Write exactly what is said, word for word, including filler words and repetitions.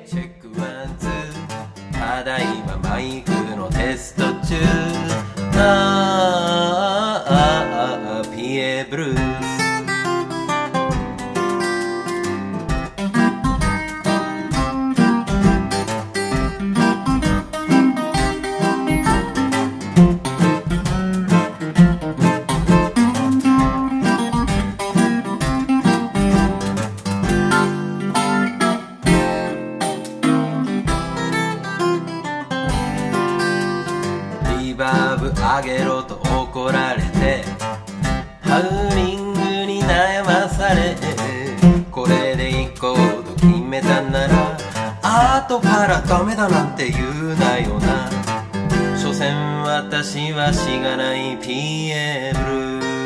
チェックワンツーただいまマイクのテスト中あーあーあーピエブルースリバーブ上げろと怒られてハウリングに悩まされこれで行こうと決めたなら後からダメだなんて言うなよな所詮私はしがない ピーエー ブルー